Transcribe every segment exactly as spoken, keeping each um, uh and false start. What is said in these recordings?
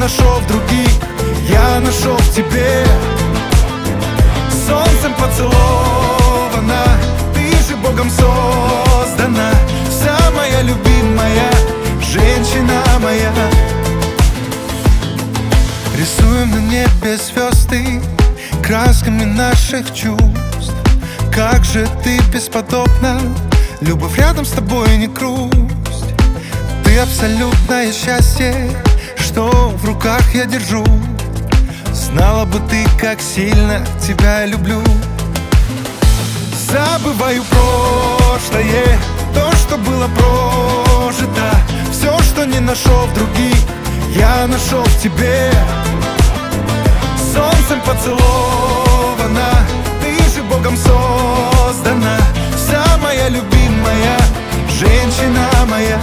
нашел в других, я нашел в тебе. Солнцем поцелована, ты же Богом создана, самая любимая женщина моя. Рисуем на небе звезды красками наших чувств. Как же ты бесподобна, любовь рядом с тобой не грусть. Ты абсолютное счастье, что в руках я держу. Знала бы ты, как сильно тебя я люблю. Забываю прошлое, то, что было прожито. Все, что не нашел в других, я нашел в тебе. Солнцем поцелована, ты же Богом создана, самая любимая женщина моя.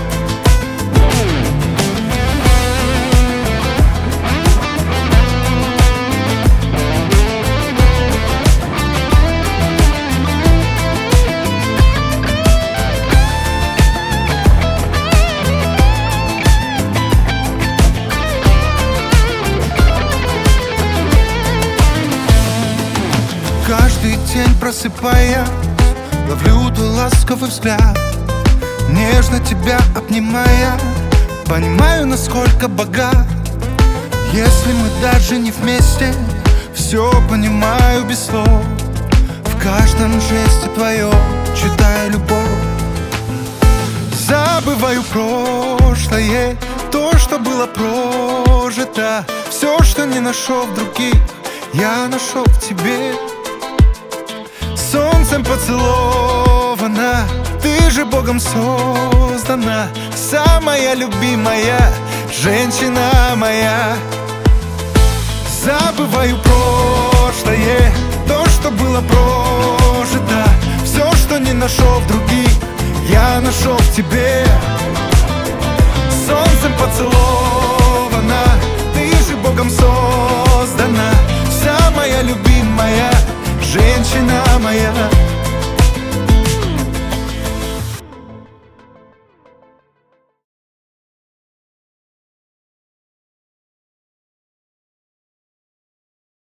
Каждый день просыпаясь, ловлю твой ласковый взгляд. Нежно тебя обнимая, понимаю, насколько богат. Если мы даже не вместе, все понимаю без слов. В каждом жесте твоем читаю любовь. Забываю прошлое, то, что было прожито. Все, что не нашел в других, я нашел в тебе. Солнцем поцелована, ты же Богом создана, самая любимая женщина моя. Забываю прошлое, то, что было прожито. Все, что не нашел в других, я нашел в тебе. Солнцем поцелована, ты же Богом создана, самая любимая женщина моя.